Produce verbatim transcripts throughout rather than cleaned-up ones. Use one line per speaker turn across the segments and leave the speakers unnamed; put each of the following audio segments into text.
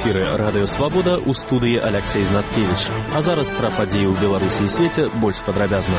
эфіры радыё Свабода, у студыі Аляксей Знаткевіч. А зараз пра падзеі ў Беларусі і свеце больш падрабязна.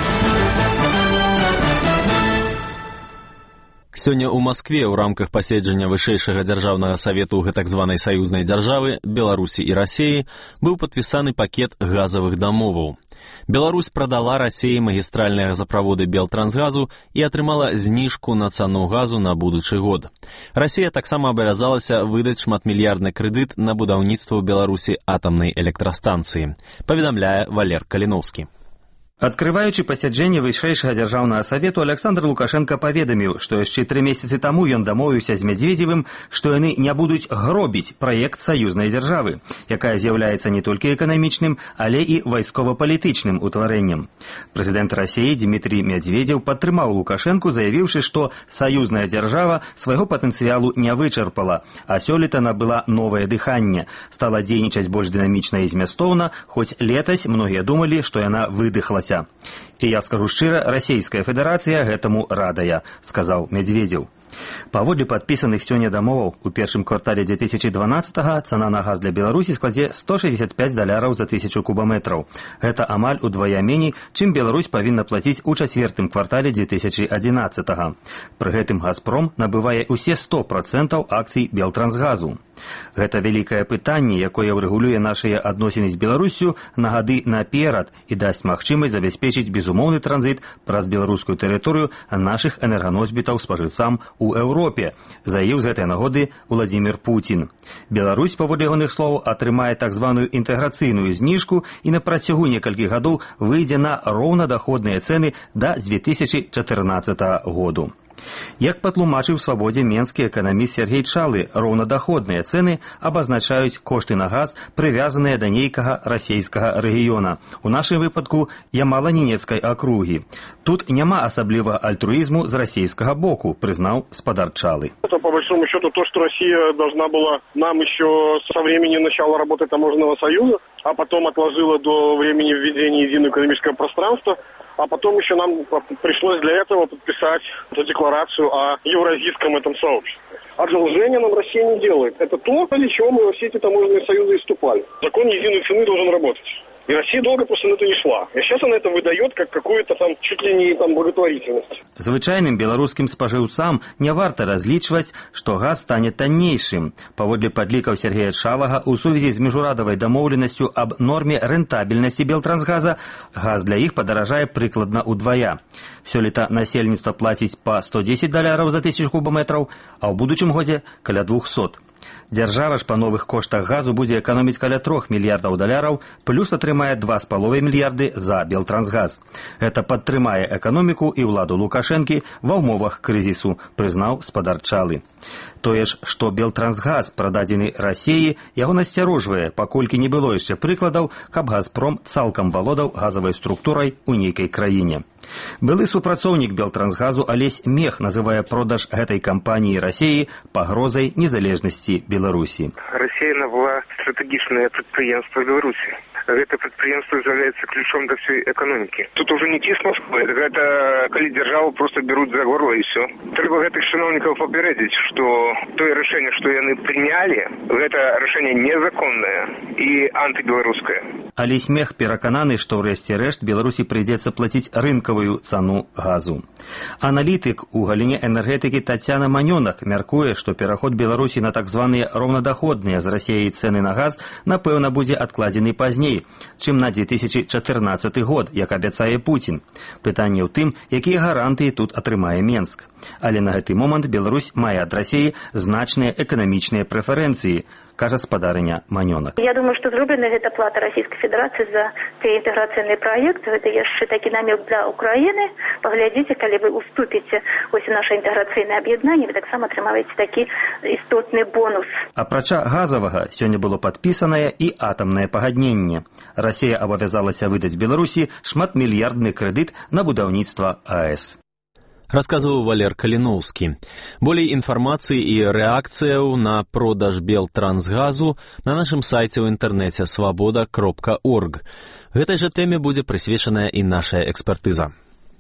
Сёння ў Маскве ў рамках паседжання вышэйшага дзяржаўнага савету гэтак званай саюзнай дзяржавы Беларусі і Расіі быў падпісаны пакет газавых дамоваў. Беларусь прадала Расіі магістральныя газаправоды Белтрансгазу і атрымала зніжку на цану газу на будучы год. Расія таксама абавязалася выдаць шматмільярдны крэдыт на будаўніцтва ў Беларусі атамнай электрастанцыі, паведамляе Валер Каліноўскі.
Адкрываючы пасяджэнне вышэйшага дзяржаўнага савету, Александр Лукашенко паведаміў, што яшчэ тры месяцы таму ён дамовіўся з Медведзевым, што яны не будуць гробіць праект саюзнай дзяржавы, якая з'яўляецца не толькі эканамічным, але і вайскова-палітычным утварэннем. Прэзідэнт Расіі Дмітрий Медведзев падтрымаў Лукашенку, заявіўшы, што саюзная дзяржава свайго патэнцыялу не вычарпала, а сёлета набыла новае дыханне, стала дзейнічаць больш дынамічна і змястоўна, хоць летась многія думалі, што яна выдыхлася. І я скажу шчыра, Расійская Федэрацыя гэтаму радая, сказаў Медведзев. Паводле падпісаных сёння дамоваў, у першым квартале две тысячи дванадцатага цана на газ для Беларусі складзе сто шестьдесят пять даляраў за тысячу кубаметраў. Гэта амаль удвая меней, чым Беларусь павінна плаціць у чацвёртым квартале две тысячи одиннадцатага. Пры гэтым Газпром набывае ўсе сто процентаў акцый Белтрансгазу. Гэта вялікае пытанне, якое ўрэгулюе нашыя адносіны з Беларуссю на гады наперад і дасць магчымасць забяспечыць безумоўны транзіт праз беларускую тэрыторыю нашых энерганосьбітаў спажыўцам у Еўропе, заявіў з гэтай нагоды Владзімір Пуцін. Беларусь, паводле ягоных слоў, атрымае так званую інтэграцыйную зніжку і на працягу некалькіх гадоў выйдзе на роўнадаходныя цэны да две тысячи чатырнаццатага году. Як патлумачыў Свабодзе менскі эканаміст Сергей Чалы, роўнадаходныя цэны абазначаюць кошты на газ, прывязаныя да нейкага расійскага рэгіёна. У нашым выпадку Ямала-Ненецкай акругі. Тут няма асаблівага альтруізму з расійскага боку, признал спадар Чалы.
Это, по большому счету, то, что Россия должна была нам еще со времени начала работы Таможенного союза, а потом отложила до времени введения единого экономического пространства, а потом еще нам пришлось для этого подписать эту декларацию о евразийском этом сообществе. Одолжение нам Россия не делает. Это то, ради чего мы во все эти таможенные союзы и вступали. Закон единой цены должен работать. И Россия долго просто на это не шла. И сейчас она это выдает как какую-то там чуть ли не там благотворительность.
Звычайным беларускім спажыўцам не варта разлічваць, што газ стане таннейшым. Паводле падлікаў Сергея Чалага, у сувязі з міжурадавай дамоўленасцю аб норме рэнтабельнасці Белтрансгаза, газ для іх падаражае прыкладна ўдвая. Сёлета насельніцтва плаціць па сто дзесяць даляраў за тысячу кубаметраў, а ў будучым годзе каля двухсот. Дзяржава ж па новых коштах газу будзе эканоміць каля трох мільярдаў даляраў, плюс атрымае два з паловай мільярды за Белтрансгаз. Гэта падтрымае эканоміку і ўладу Лукашэнкі ва ўмовах крызісу, прызнаў спадар Чалы. Тое ж, што Белтрансгаз прададзены Расіі, яго насцярожвае, паколькі не было яшчэ прыкладаў, каб Газпром цалкам валодаў газавай структурай у нейкай краіне. Былы супрацоўнік Белтрансгазу Алесь Мех называе продаж гэтай кампаніі Расіі пагрозай незалежнасці Беларусі.
Расія набыла стратэгічнае прадпрыемства Беларусі. Гэта прадпрыемства з'яўляецца ключом да всей эканомікі. Тут уже не ціск Москвы, гэта калі дзяржаву просто бяруць за горло і все. Трэба гэтых чыноўнікаў папярэдзіць, што тое рашэнне, што яны прынялі, гэта рашэнне незаконнае і антыбеларускае.
Алесь Мех перакананы, што ў рэшце рэшт Беларусі прыйдзецца плаціць рынкавую цану газу. Аналітык у галіне энергетыкі Тацяна Манёнак мяркуе, што пераход Беларусі на так званыя роўнадаходныя з Расіяй цэны на газ, напэўна, будзе адкладзены пазней, чым на две тысячи чатырнаццаты год, як абяцае Пуцін. Пытанне ў тым, якія гарантыі тут атрымае Менск. Але на гэты момант Беларусь мае ад Расіі значныя эканамічныя прэферэнцыі, кажа спадарыня Манёнак.
Я думаю, што зроблена гэта плата Расійскай Федэрацыі за те інтэграцыйны праект. Гэта яшчэ такі намек для Украіны. Паглядзіце, калі вы уступіце вось наша інтэграцыйнае аб'яднанне, вы таксама атрымаеце такі істотны бонус.
Апрача газавага, сёння было падпісанае і атамнае пагадненне. Расія абавязалася выдаць Беларусі шматмільярдны крэдыт на будаўніцтва АЭС.
Расказваў Валер Каліноўскі. Болей інфармацыі і рэакцыяў на продаж Белтрансгазу на нашым сайце ў інтэрнэце свабода кропка орг. Гэтай жа тэме будзе прысвечаная і нашая экспертыза.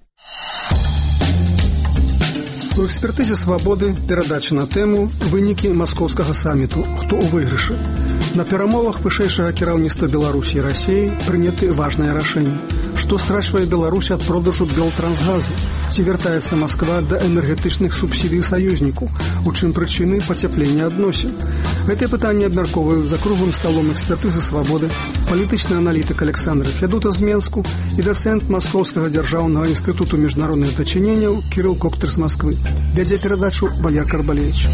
У экспертызе «Свабоды» перадача на тэму «Вынікі маскоўскага саміту. Хто ў выйгрышы?». На перамовах вышэйшага кіраўніцтва Беларусі і Расіі прыняты важныя рашэнні. Што страчвае Беларусь ад продажу Белтрансгазу? Ці вяртаецца Масква да энергетычных субсідый саюзніку? У чым прычыны пацяплення адносін? Гэтыя пытанні абмяркоўваюць за круглым сталом экспертызы «Свабоды», палітычны аналітык Александр Фядута з Менску і дацэнт Маскоўскага дзяржаўнага інстытуту міжнародных дачыненняў Кірыл Коктыр з Масквы. Вядзе перадачу Валер Карбалевич.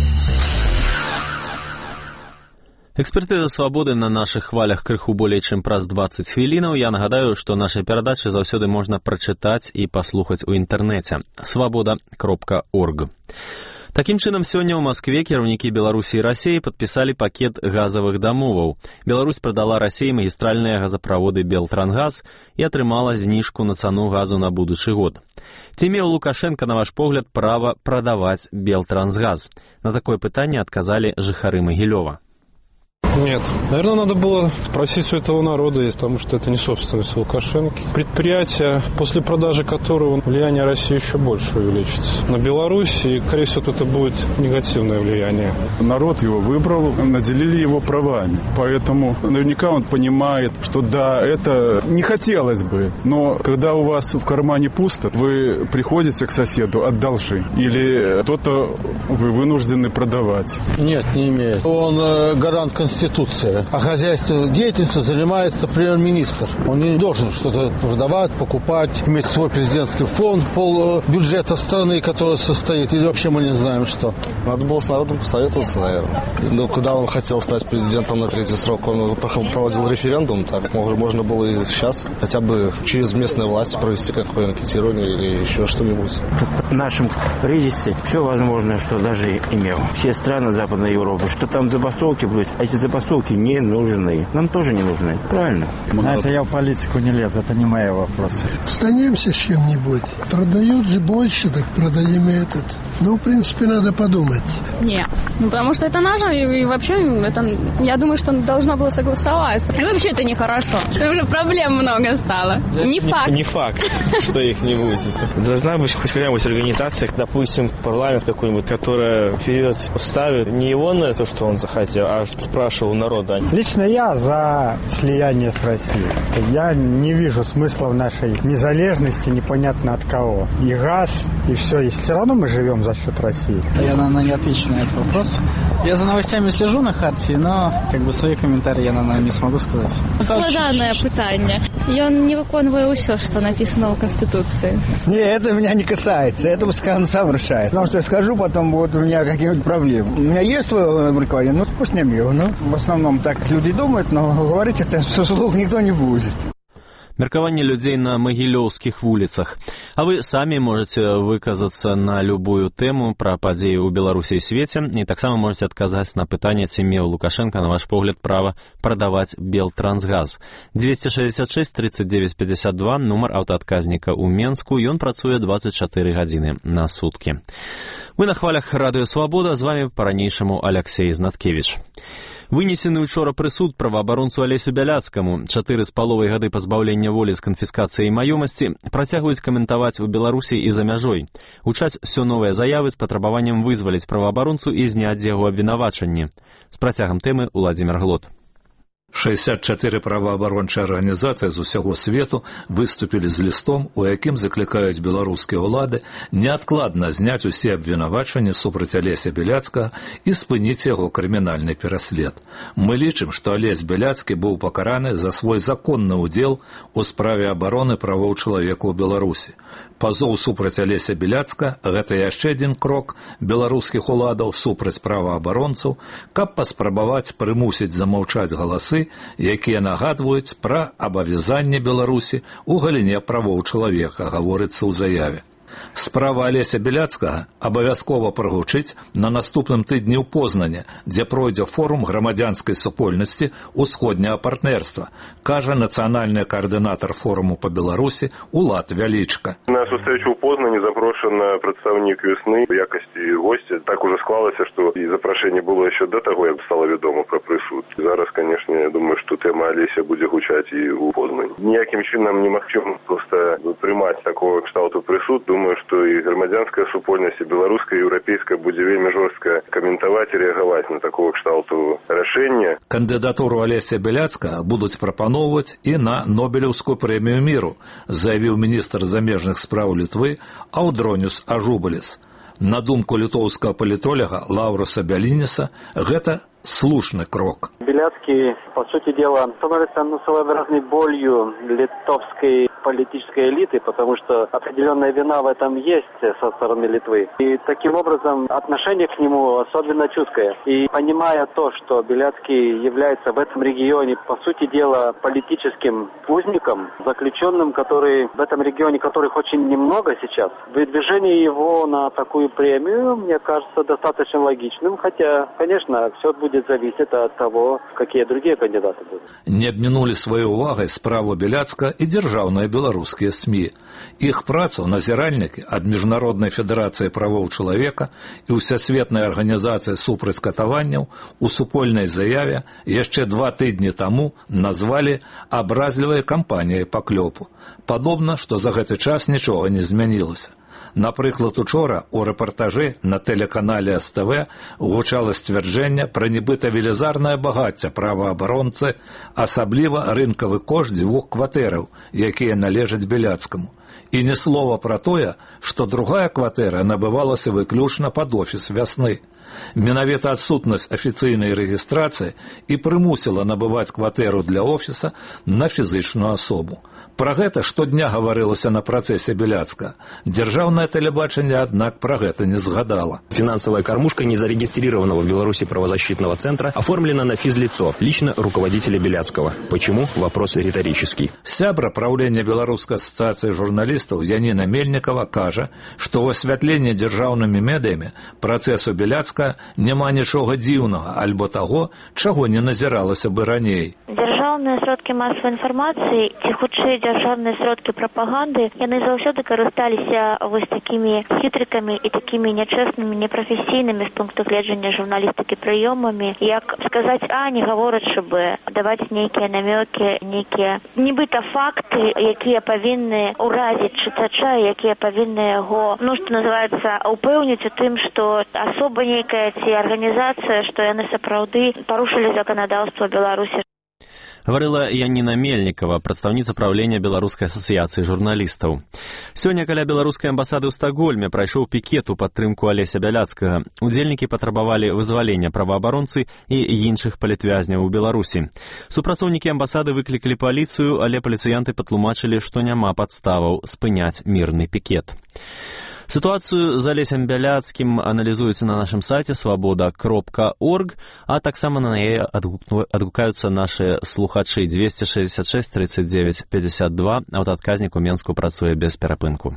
Экспертыза «Свабоды» на нашых хвалях крыху болей чым праз дваццаць хвілінаў. Я нагадаю, што нашы перадачы заўсёды можна прачытаць і паслухаць у інтэрнэце. свабода кропка орг. Такім чынам, сёння ў Маскве кіраўнікі Беларусі і Расіі падпісалі пакет газавых дамоваў. Беларусь прадала Расіі магістральныя газаправоды «Белтрангаз» і атрымала зніжку на цану газу на будучы год. Ці меў Лукашенка, на ваш погляд, права прадаваць «Белтрансгаз»? На такое пытанне адказалі жыхары Магілёва.
Нет. Наверное, надо было спросить у этого народа, потому что это не собственность Лукашенко. Предприятие, после продажи которого влияние России еще больше увеличится. На Беларусь, и, скорее всего, это будет негативное влияние.
Народ его выбрал, наделили его правами. Поэтому наверняка он понимает, что да, это не хотелось бы. Но когда у вас в кармане пусто, вы приходите к соседу, одолжи. Или кто-то вы вынуждены продавать.
Нет, не имеет. Он э, гарант Конституции. А хозяйственной деятельностью занимается премьер-министр. Он не должен что-то продавать, покупать, иметь свой президентский фонд, пол бюджета страны, который состоит, или вообще мы не знаем, что.
Надо было с народом посоветоваться, наверное. Ну, когда он хотел стать президентом на третий срок, он проводил референдум, так можно было и сейчас хотя бы через местные власти провести какое-нибудь анкетирование или еще что-нибудь.
В нашем правительстве все возможное, что даже имел. Все страны Западной Европы, что там забастовки будут, а эти забастовки не нужны. Нам тоже не нужны. Правильно?
Знаете, я в политику не лезу, это не мои вопросы.
Станемся с чем-нибудь. Продают же больше, так продаем и этот. Ну, в принципе, надо подумать.
Не, ну потому что это наше, и, и вообще, это, я думаю, что должно было согласоваться. И вообще это нехорошо. Уже проблем много стало. Не, не факт.
Не факт, что их не будет. Должна быть хоть какая-нибудь организация, допустим, парламент какой-нибудь, которая вперед ставит не его на то, что он захотел, а спрашивал народа.
Лично я за слияние с Россией. Я не вижу смысла в нашей незалежности непонятно от кого. И газ, и все. И все равно мы живем за счет России.
Я, наверное, не отвечу на этот вопрос. Я за новостями слежу на Хартии, но как бы свои комментарии я, наверное, не смогу сказать.
Складанное питание. И он не выполняет все, что написано в Конституции.
Не, это меня не касается. Это пускай он сам решает. Потому что я скажу, потом будут у меня какие-нибудь проблемы. У меня есть свое руководство, ну пусть не имею. Ну, в основном так люди думают, но говорить это вслух никто не будет.
Меркаванне людзей на магілёўскіх вуліцах. А вы самі можаце выказацца на любую тэму пра падзеі ў Беларусі і свеце, і таксама можаце адказаць на пытанне, ці меў Лукашенко, на ваш погляд, права прадаваць Белтрансгаз. двести шестьдесят шесть тридцать девять пятьдесят два, нумар аўтаадказніка ў Менску, ён працуе двадцать четыре гадзіны на суткі. Вы на хвалях радыё «Свабода», з вами па-ранейшаму Алексей Знаткевич. Вынесены учора прысуд праваабаронцу Алесю Бяляцкаму, чатыры з паловай гады пазбаўлення волі з канфіскацыяй маёмасці, працягваюць каментаваць у Беларусі і за мяжой. Гучаць усё новыя заявы з патрабаваннем вызваліць праваабаронцу і зняць з яго абвінавачанні. З працягам тэмы Уладзімір Глот.
шэсцьдзясят чатыры праваабарончыя арганізацыі з усяго свету выступілі з лістом, у якім заклікаюць беларускія ўлады неадкладна зняць усе абвінавачанні супраць Алеся Бяляцкага і спыніць яго крымінальны пераслед. Мы лічым, што Алесь Бяляцкі быў пакараны за свой законны ўдзел у справе абароны правоў чалавека ў Беларусі. Пазоў супраць Алеся Бяляцка – гэта яшчэ адзін крок беларускіх уладаў супраць праваабаронцаў, каб паспрабаваць прымусіць замаўчаць галасы, якія нагадваюць пра абавязанне Беларусі ў галіне правоў чалавека, гаворыцца ў заяве. Справа Алеся Бяляцкага абавязкова прагучыць на наступным тыдні ў Познане, дзе пройдзе форум грамадзянскай супольнасці ўсходняга партнерства, кажа нацыянальны каардынатар форуму па Беларусі Улад Вялічка.
На сустрэчу ў Познане запрошаны прадстаўнік весны в якасці госця. Так уже склалася, што і запрашэнне было яшчэ да таго, як стала вядома пра прысуд. Зараз, конечно, я думаю, што тэма Алеся будзе гучаць і ў Познане. Ніякім чынам немагчыма проста прымаць такого кшталту прысуд. Думаю, думаю, што і грамадзянская супольнасць, і беларуская, і еўрапейская будзе вельмі жорстка каментаваць і рэагаваць на такого кшталту рашэння.
Кандыдатуру Алеся Бяляцкага будуць прапаноўваць і на Нобелеўскую прэмію міру, заявіў міністр замежных спраў Літвы Аўдроніус Ажубаліс. На думку літоўскага палітолога Лаўруса Бялініса, гэта слушный крок.
Беляцкий, по сути дела, становится ну, своеобразной болью литовской политической элиты, потому что определенная вина в этом есть со стороны Литвы. И таким образом отношение к нему особенно чуткое. И понимая то, что Беляцкий является в этом регионе, по сути дела, политическим узником, заключенным, который в этом регионе, которых очень немного сейчас, выдвижение его на такую премию, мне кажется, достаточно логичным, хотя, конечно, все будет зависит от того, какие другие кандидаты будут.
Не абмінулі сваёй увагай справу Беляцкага і дзяржаўныя беларускія СМІ. Іх працу назіральнікі ад Міжнароднай федэрацыі правоў чалавека і Усесветнай арганізацыі супраць катаванняў у супольнай заяве яшчэ два тыдні таму назвалі абразлівай кампаніяй паклёпу. Падобна, што за гэты час нічога не змянілася. Напрыклад, учора у рэпартажы на тэлеканале эс тэ вэ гучала сцвярджэнне пра нібыта велізарнае багацце праваабаронцы, асабліва рынкавы кошт дзвюх кватэраў, якія належаць Беляцкаму. І ні слова пра тое, што другая кватэра набывалася выключна пад офіс вясны. Менавіта адсутнасць афіцыйнай рэгістрацыі і прымусіла набываць кватэру для офіса на фізычную асобу. Пра гэта штодня гаварылася на працэсе Беляцкага. Дзяржаўнае тэлебачанне, аднак, пра гэта не згадала.
Финансовая кормушка незарегистрированного в Беларуси правозащитного центра оформлена на физлицо, лично руководителя Беляцкого. Почему? Вопрос риторический.
Сябра правлення Беларускай асацыяцыі журналістаў Яніна Мельнікова кажа, што ў асвятленні дзяржаўнымі медыямі працэсу Беляцкага няма нічога дзіўнага альбо таго, чаго не назіралася бы раней.
Дзяржаўныя сродкі масавай інфармацыі ці хутчэй дзяржаўныя сродкі прапаганды, яны заўсёды карысталіся вось такімі хітрыкамі і такімі нячэснымі, непрафесійнымі з пункту гледжання журналістыкі прыёмамі, як сказаць А, не гаворачы Б, даваць нейкія намёкі, нейкія нібыта факты, якія павінны ўразіць чытача, якія павінны яго, ну, што называецца, упэўніць у тым, што асоба нейкая ці арганізацыя, што яны сапраўды парушылі заканадаўства Беларусі.
Гаварыла Яніна Мельнікова, прадстаўніца праўлення Беларускай асацыяцыі журналістаў. Сёння каля беларускай амбасады ў Стакгольме прайшоў пікет у падтрымку Алеся Бяляцкага. Удзельнікі патрабавалі вызвалення праваабаронцы і іншых палітвязняў у Беларусі. Супрацоўнікі амбасады выклікалі паліцыю, але паліцыянты патлумачылі, што няма падставаў спыняць мірны пікет. Ситуацию з Алесем Бяляцкім аналізуецца на нашым сайце свабода кропка орг, а таксама на яе адгукаюцца наши слухачы. Двести шестьдесят шесть тридцать девять пятьдесят два, аўтаадказнік у Менску працуе без перапынку.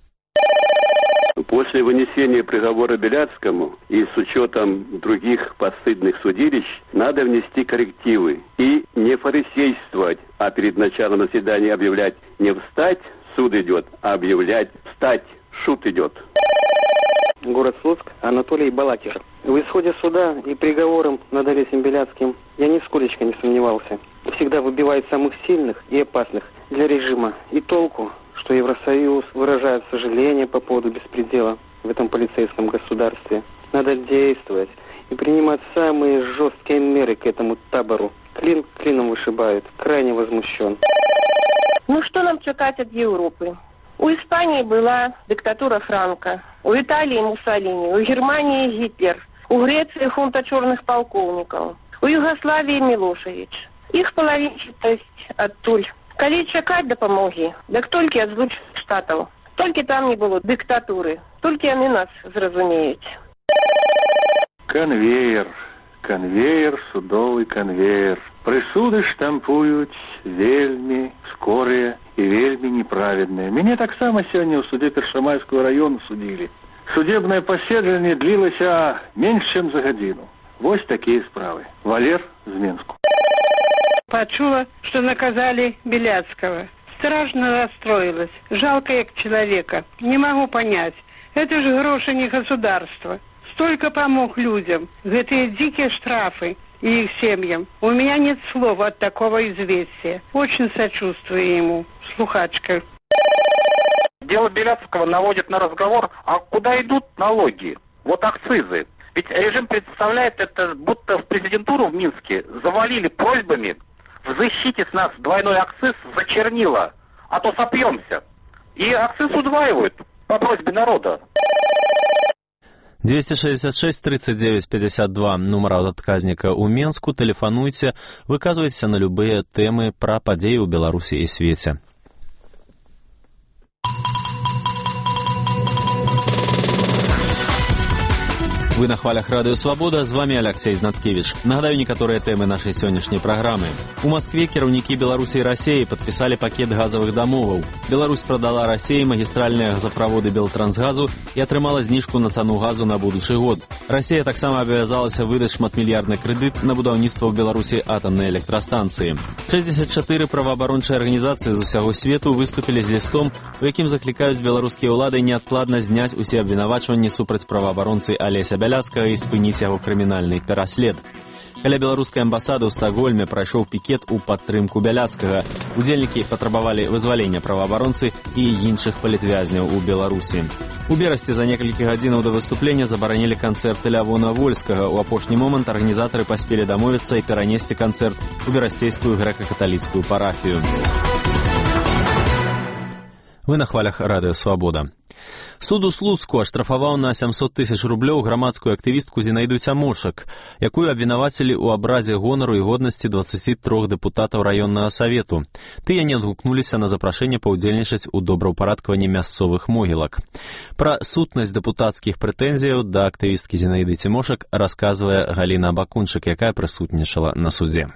После вынесения приговора Беляцкому и с учетом других постыдных судилищ надо внести коррективы и не фарисействовать, а перед началом заседания объявлять не встать, суд идет, а объявлять встать. Шут идет.
Город Слуцк, Анатолий Балакир. В исходе суда и приговором над Алесем Беляцким я нисколечко не сомневался. Всегда выбивает самых сильных и опасных для режима. И толку, что Евросоюз выражает сожаление по поводу беспредела в этом полицейском государстве. Надо действовать и принимать самые жесткие меры к этому табору. Клин клином вышибают. Крайне возмущен.
Ну что нам чекать от Европы? У Испании была диктатура Франко, у Италии Муссолини, у Германии Гитлер, у Греции хунта черных полковников, у Югославии Милошевич. Их половинчатость оттуль. Коли чекать допомоги, так только от Злучених Штатов. Только там не было диктатуры, только они нас зразумеют.
Конвейер, конвейер, судовый конвейер. Прысуды штампуюць вельмі скорыя і вельмі неправедныя. Мяне таксама сёння ў суде Першамайского району судзілі. Судебное паседжанне длілася менш, чым за гадзіну. Вось такія справы. Валер з Менску.
Почула, что наказали Беляцкого. Страшно расстроилась. Жалко як человека. Не могу понять. Это же гроши не государства. Столько помог людям. Гэтые дикие штрафы и их семьям. У меня нет слов от такого известия. Очень сочувствую ему. Слухачка.
Дело Беляцкого наводит на разговор, а куда идут налоги? Вот акцизы. Ведь режим представляет это, будто в президентуру в Минске завалили просьбами: взыщите с нас двойной акциз за чернила, а то сопьемся. И акциз удваивают по просьбе народа.
двести шестьдесят шесть тридцать девять пятьдесят два, нумар адказніка ў Менску. Тэлефануйце, выказвайцеся на любыя тэмы пра падзеі ў Беларусі і свеце. Вы на хвалях Радио Свобода, з вами Алексей Знаткевич. Нагадаю некаторыя тэмы нашай сённяшняй праграмы. У Москве кіраўнікі Беларусі і Расіі падпісалі пакет газавых дамоваў. Беларусь прадала Расіі магістральныя газаправоды Белтрансгазу і атрымала зніжку на цану газу на будучы год. Расія таксама абавязалася выдаць шматмільярдны крэдыт на будаўніцтва ў Беларусі атамнай электрастанцыі. шэсцьдзесят чатыры праваабарончыя арганізацыі з усяго свету выступілі з лістом, у якім заклікаюць беларускія ўлады неадкладна зняць усе абвінавачванні супраць праваабаронцы Алеся Бяляцкага і спыніць яго крымінальны пераслед. Каля беларускай амбасады ў Стакгольме прайшоў пікет у падтрымку Бяляцкага. Удзельнікі патрабавалі вызвалення праваабаронцы і іншых палітвязняў у Беларусі. У Берасці за некалькі гадзінаў да выступлення забаранілі канцэрты Лявона Вольскага. У апошні момант арганізатары паспелі дамовіцца і перанесці канцэрт у берасцейскую грэка-каталіцкую парафію. Вы на хвалях Радио Свобода. Суд у Слуцку аштрафаваў на сямсот тысяч рублёў грамадскую актывістку Зінаіду Цямошак, якую абвінавацілі ў абразе гонару і годнасці дваццаці трох дэпутатаў раённага савету. Тыя не адгукнуліся на запрашэнне паўдзельнічаць у добраўпарадкаванні мясцовых могілак. Пра сутнасць дэпутацкіх прэтэнзіяў да актывісткі Зінаіды Цямошак расказвае Галіна Абакунчык, якая прысутнічала на судзе.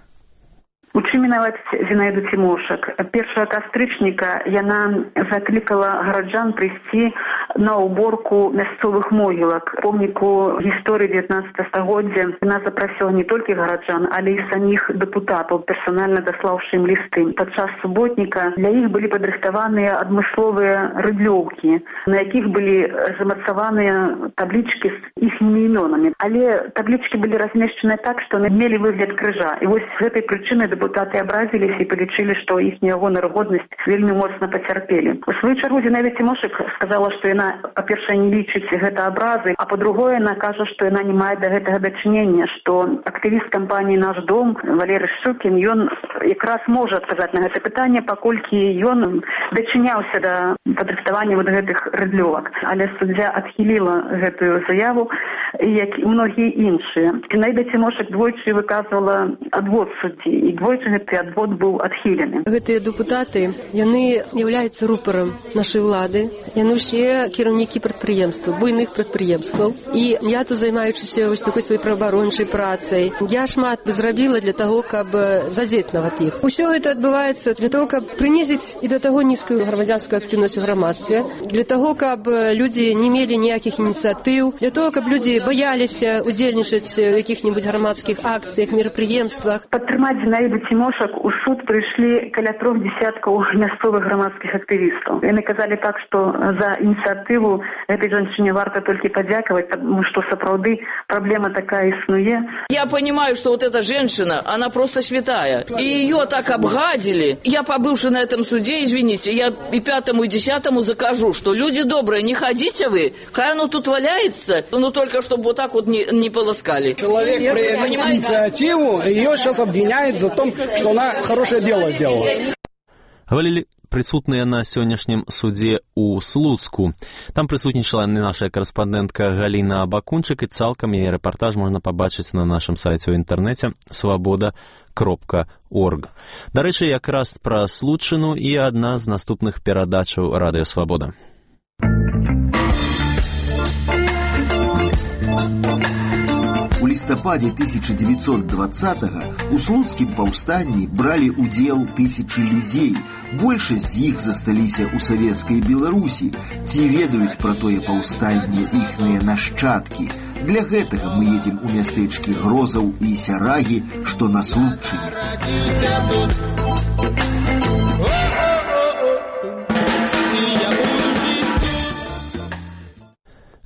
У чым вінаваціць Зінаіду Цямошак? першага кастрычніка яна заклікала гараджан прыйсці на ўборку мясцовых могілак. Помніку гісторыі дзевятнаццатага стагоддзя яна запрасіла не толькі гараджан, але і саміх дэпутатаў, персанальна даслаўшы ім лісты. Падчас суботніка для іх былі падрыхтаваныя адмысловыя рыдлёўкі, на якіх былі замацаваныя таблічкі з іхнімі імёнамі. Але таблічкі былі размешчаны так, што яны мелі выгляд крыжа. І вось з гэтай прычыны депутаты абразіліся і палічылі, што іхняя гонар-годнасць вельмі моцна пацярпелі. У сваю чаргу Зінаіда Цямошак сказала, што яна, па-першае, не лічыць гэта абразы, а па-другое, яна кажа, што яна не мае да гэтага дачынення, што актывіст кампаніі «Наш дом» Валерый Шчукін, ён якраз можа адказаць на гэта пытанне, паколькі ён дачыняўся да падрыхтавання вот гэтых рыдлёвак. Але суддзя адхіліла гэтую заяву, як і многія іншыя. Зінаіда Цямошак двойчы выказвала адвод суддзі, і двойчы гэты адвод быў адхілены.
Гэтыя дэпутаты, яны з'яўляюцца рупарам нашай улады, яны ўсе кіраўнікі прадпрыемстваў, буйных прадпрыемстваў. І я тут, займаючыся вось такой сваёй праваабарончай працай, я шмат бы зрабіла для таго, каб задзець нават іх. Усё гэта адбываецца для таго, каб прынізіць і да таго нізкую грамадзянскую актыўнасць у грамадстве, для таго, каб людзі не мелі ніякіх ініцыятыў, для того, каб людзі баяліся удзельнічаць у якіх-небудзь грамадскіх акцыях, мерапрыемствах.
Падтрымаць Зінаіду Цямошак у суд прыйшлі каля трох дзесяткаў мясцовых грамадскіх актывістаў. Яны казалі так, што за ініцыятыву этой жанчыне варта толькі падзякаваць, потому что сапраўды праблема такая існуе.
Я понимаю, что вот эта женщина, она просто святая. И ее так обгадили. Я, побывши на этом суде, извините, я и пятому, и десятому закажу, что люди добрые, не ходите вы, хай оно тут валяется, но только чтобы вот так вот не, не полоскали.
Человек проявил инициативу, ее сейчас обвиняют за то, что она хорошее дело сделала.
Говорили присутныя на сённяшнім судзе ў Слуцку. Там прысутнічала наша карэспандэнтка Галіна Абакунчык, і цалкам яе рэпартаж можна пабачыць на нашым сайце ў інтэрнэце свабода кропка орг. Дарэчы, якраз пра Случыну і адна з наступных перадачаў Радыё Свабода.
У лістападзе тысяча дзевяцьсот двадцатага у слуцкім паўстанні бралі ўдзел тысячы людзей. Большасць з іх засталіся ў савецкай Беларусі. Ці ведаюць пра тое паўстанне іхныя нашчадкі? Для гэтага мы едзем у мястэчкі Грозаў і Сярагі, што на Случыне.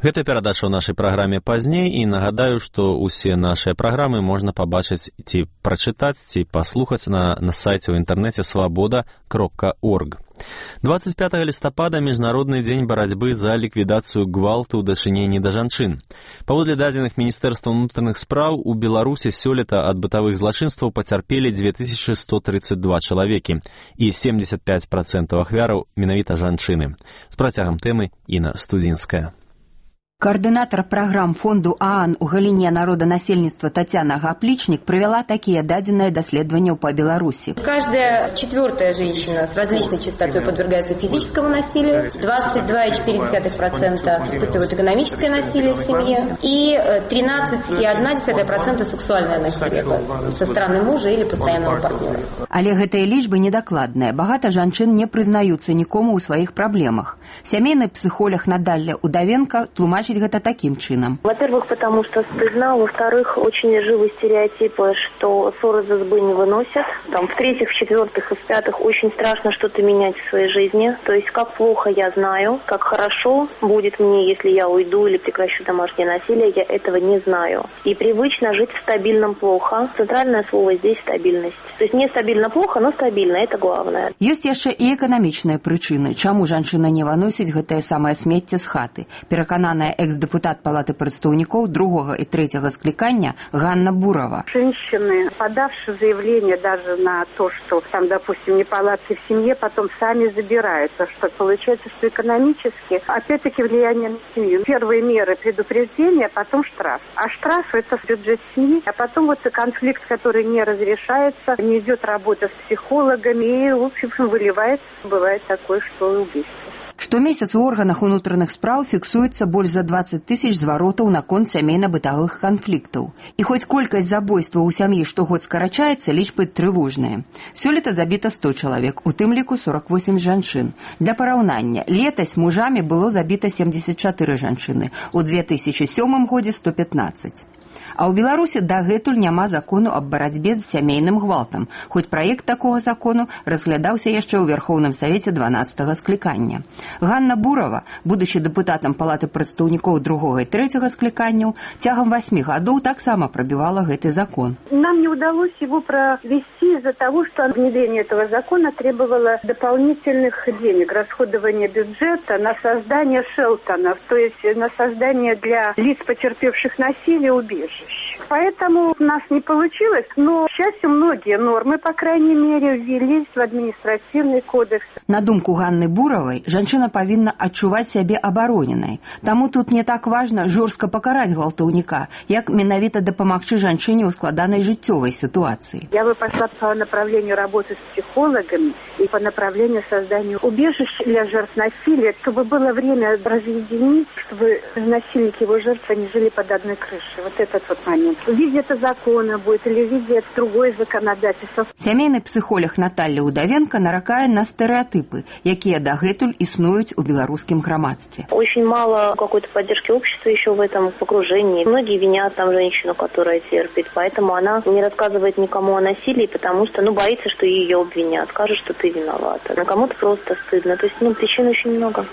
Гэта перадача ў нашай праграме пазней, і нагадаю, што ўсе нашыя праграмы можна пабачыць ці прачытаць, ці паслухаць на, на сайце ў інтэрнэце свабода кропка орг. двадцать пятого лістапада міжнародны дзень барацьбы за ліквідацыю гвалту ў дачыненні да жанчын. Паводле дадзеных Міністэрства ўнутраных спраў, у Беларусі сёлета ад бытавых злачынстваў пацярпелі две тысячи сто тридцать два чалавекі, і семьдесят пять процентов ахвяраў менавіта жанчыны. З працягам тэмы Інна Студзінская.
Координатор программ фонду ААН у галіне народонасельніцтва Татьяна Гапличник провела такие дадзенные доследования по Беларуси.
Каждая четвертая женщина с различной частотой подвергается физическому насилию, двадцать два целых четыре десятых процента испытывают экономическое насилие в семье и тринадцать целых одна десятая процента сексуальное насилие со стороны мужа или постоянного партнера.
Але гэтыя лічбы недакладныя. Багато жанчын не признаются никому ў сваіх праблемах. Сямейны психолог Наталья Удовенко тлумачыць это таким чином.
Во-первых, потому что стыдно. Во-вторых, очень живы стереотипы, что ссоры за сбы не выносят. Там, в-третьих, в-четвертых и в-пятых, очень страшно что-то менять в своей жизни. То есть, как плохо я знаю, как хорошо будет мне, если я уйду или прекращу домашнее насилие, я этого не знаю. И привычно жить в стабильном плохо. Центральное слово здесь стабильность. То есть, не стабильно плохо, но стабильно, это главное.
Есть яшчэ і эканамічныя прычыны, чаму жанчына не выносіць гэтае самае смецце з хаты. Перакананая экс-депутат Палаты представников другого и третьего скликания Ганна Бурова.
Женщины, подавшие заявление даже на то, что там, допустим, неполадки в семье, потом сами забираются, что получается, что экономически, опять-таки, влияние на семью. Первые меры предупреждения, потом штраф. А штраф – это бюджет семьи, а потом вот конфликт, который не разрешается, не идет работа с психологами, и, в общем, выливается, бывает такое, что убийство.
Штомесяц у органах унутраных спраў фіксуецца больш за двадцать тысяч зваротаў наконт сямейна-бытавых канфліктаў. І хоць колькасць забойстваў у сям'і штогод скарачаецца, лічбы трывожныя. Сёлета забіта сто чалавек, у тым ліку сорок восемь жанчын. Для параўнання, летась мужамі было забіта семьдесят четыре жанчыны, у две тысячи сёмым годзе сто пятнадцать. А ў Беларусі дагэтуль няма закону аб барацьбе з сямейным гвалтам, хоць праект такога закону разглядаўся яшчэ ў Верхоўным Савеце дванаццатага склікання. Ганна Бурова, будучи депутатам Палаты прадстаўнікоў другога і трэцяга скліканняў, цягам восьми гадоў таксама пробивала гэты закон.
Нам не удалось его провести из-за того, что внедрение этого закона требовало дополнительных денег, расходования бюджета на создание шелтонов, то есть на создание для лиц, потерпевших насилие, убежищ. Поэтому у нас не получилось, но, к счастью, многие нормы, по крайней мере, ввелись в административный кодекс.
На думку Ганны Буровой, жанчына павінна адчуваць сябе абароненай. Таму тут не так важна жорстка пакараць гвалтаўніка, як менавіта дапамагчы жанчыне ў складанай жыццёвай ситуации.
Я бы пошла по направлению работы с психологами и по направлению создания убежищ для жертв насилия, чтобы было время разъединить, чтобы насильник и его жертва не жили под одной крышей. Вот этот вот момент. В виде это закона будет или в виде другое законодательство.
Сямейны психолог Наталья Удовенко наракае на стэрэатыпы, якія дагэтуль існуюць у беларускім грамадстве.
Очень мало какой-то поддержки общества еще в этом окружении. Многие винят там женщину, которая терпит, поэтому она не рассказывает никому о насилии, потому что, ну, боится, что ее обвинят, скажут, что ты виновата. На кому-то просто стыдно. То есть, ну, причин очень много.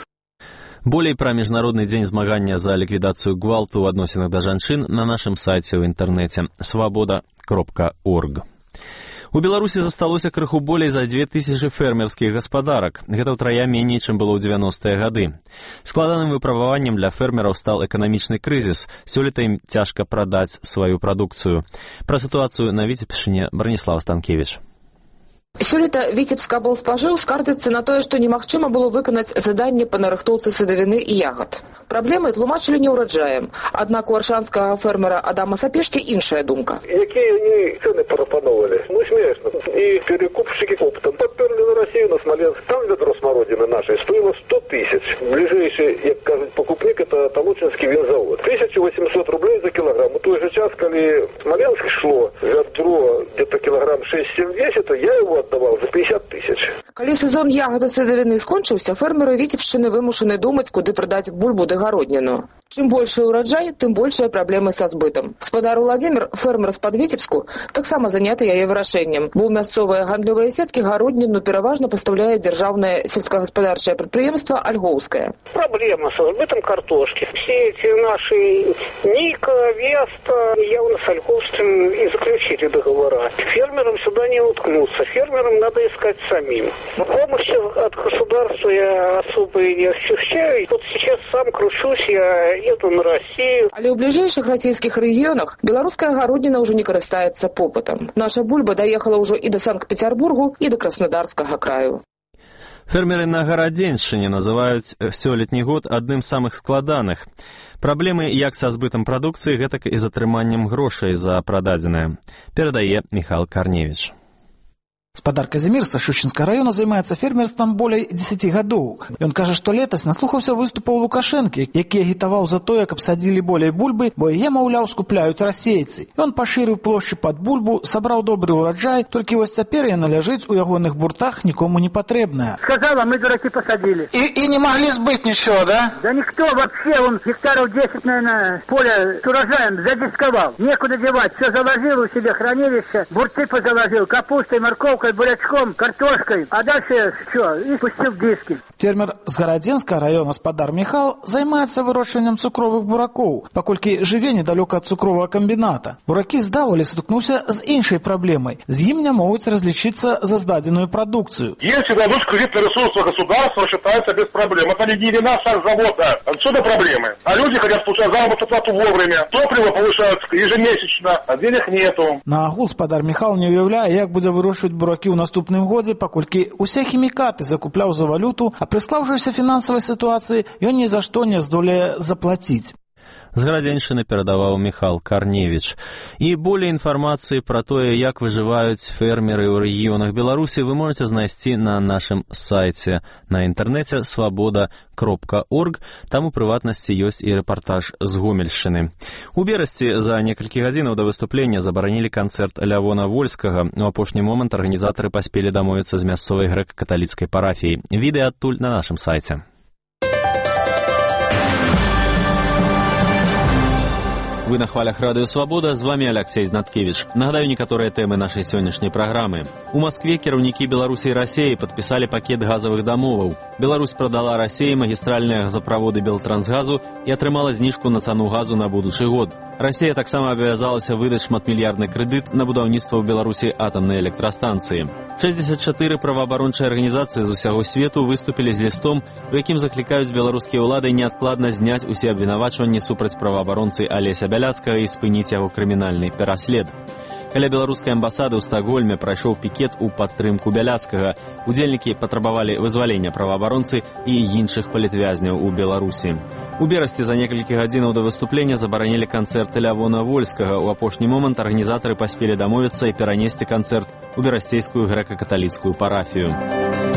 Болей пра міжнародны дзень змагання за ліквідацыю гвалту ў адносінах да жанчын на нашым сайце ў інтэрнэце свабода кропка орг. У Беларусі засталося крыху болей за две тысячи фермерскіх гаспадарак. Гэта ўтрая меней, чым было ў дзевяностыя гады. Складаным выпрабаваннем для фермераў стал эканамічны крызіс. Сёлета ім цяжка прадаць сваю прадукцыю. Пра сітуацыю на Віцебшчыне Браніслава Станкевіч.
Сёлета Віцебск аблспажыў скардзіцца на тое, што немагчыма было выканаць заданне па нарыхтоўцы садавіны і ягад. Праблемы тлумачылі неўраджаем. Аднак у аршанскага фермера Адама Сапешкі іншая думка.
Якія они цены прапановалі? Ну, смешно. И перекупщики оптом подперли на Россию, на Смоленск. Там ведро смородины нашей стоило сто тысяч. Ближайший, як кажуть, покупник, это Толочинский винзавод. тысяча восемьсот рублей за килограмм. У той же час, коли в Смоленск шло ведро где-то килограмм шесть-семь весит, я его отдавал за пятьдесят тысяч.
Калі сезон ягоды садавіны скончыўся, фермеры Віцебшчыны вымушаны думаць, куды прадаць бульбу ды гародніну. Чым большы ўраджай, тым большыя праблемы са збытам. Спадар Владимир, фермер з-пад Віцебску, таксама заняты яе вырашэннем, бо ў мясцовыя гандлёвыя сеткі гародніну пераважна пастаўляе дзяржаўнае сельскагаспадарчае прадпрыемства Альгоўскае.
Проблема со сбытом картошки. Все эти наши Ника, Веста, явно с Ольховским и заключили договора. Фермерам сюда не уткнуться. Фермерам надо искать самим. Помощи от государства я особо не ощущаю. Вот сейчас сам кручусь, я еду на Россию.
Але ў бліжэйшых расійскіх рэгіёнах беларуская гародніна ўжо не карыстаецца попытам. Наша бульба даехала ўжо і да Санкт-Петербургу, і да Краснодарскага краю.
Фермеры на Гарадзеншчыне называюць сёлетні год адным з самых складаных. Праблемы як са збытам прадукцыі, гэтак і з атрыманнем грошай за прададзенае, перадае Михаил Корневич.
Спадар Казімір са Шышчынскага района займаецца фермерствам болей дзесяці гадоў. Ён кажа, што летась наслухаўся выступаў Лукашэнкі, які агітаваў за тое, каб садзілі болей бульбы, бо яе, маўляў, скупляюць расейцы. Ён пашырыў плошчы пад бульбу, сабраў добры ўраджай, толькі вось цяпер яна ляжыць у ягоных буртах нікому не патрэбная.
Сказала, мы дураки посадили.
И, и не могли сбыть ничего, да?
Да никто вообще, он гектаров десять, наверное, поля с урожаем задисковал. Некуда девать, все заложил у себя хранилище, бурты позаложил, капустой, морковкой, бурячком, картошкой, а дальше что, и пустил диски.
Фермер з Гарадзенскага района спадар Михал займаецца вырошчваннем цукровых буракоў, паколькі жыве недалёка ад цукровага камбіната. Буракі здавалі сутыкнуўся з іншай праблемай. З ім не могуць разлічыцца за здадзеную прадукцыю.
Если дадут кредитные ресурсы государства, считается без проблем. Это не вина сахзавода. Отсюда проблемы. А люди хотят получать заработную плату вовремя. Топливо повышается ежемесячно, а денег нету.
На агул спадар Михал не уяўляе, як будзе вырошчваць буракі ў наступным годзе, паколькі усе хімікаты закупляў за валюту, а пры склаўшыйся фінансавай сітуацыі ён ні за што не здолее заплаціць.
З Гарадзеншчыны перадаваў Михаил Корневич. І болей інфармацыі пра тое, як выжываюць фермеры ў рэгіёнах Беларусі, вы можете знайсці на нашым сайце на інтэрнэце свабода кропка орг. Там у прыватнасці ёсць і рэпартаж з Гомельшчыны. У Берасці за некалькі гадзінаў да выступлення забаранілі канцэрт Лявона Вольскага. У апошні момант арганізатары паспелі дамовіцца з мясцовай грэка-каталіцкай парафіяй. Відэа адтуль на нашым сайце. Вы на хвалях Радыё Свабода, з вами Алексей Знаткевич. Нагадаю некаторыя тэмы нашай сённяшняй праграмы. У Маскве кіраўнікі Беларусі і Расеі падпісалі пакет газавых дамоваў. Беларусь прадала Расеі магістральныя газаправоды Белтрансгазу і атрымала зніжку на цану газу на будучы год. Расея таксама абавязалася выдаць шматмільярдны крэдыт на будаўніцтва ў Беларусі атамнай электрастанцыі. шэсцьдзесят чатыры праваабарончыя арганізацыі з усяго свету выступілі з лістом, у якім заклікаюць беларускія ўлады неадкладна зняць усе абвінавачванні супраць праваабаронцы Алеся Бяляцкага і спыніць яго крымінальны пераслед. Каля беларускай амбасады ў Стакгольме прайшоў пікет у падтрымку Бяляцкага. Удзельнікі патрабавалі вызвалення праваабаронцы і іншых палітвязняў у Беларусі. У Берасці за некалькі гадзінаў да выступлення забаранілі канцэрт Лявона Вольскага. У апошні момант арганізатары паспелі дамовіцца і перанесці канцэрт у берасцейскую грэка-каталіцкую парафію.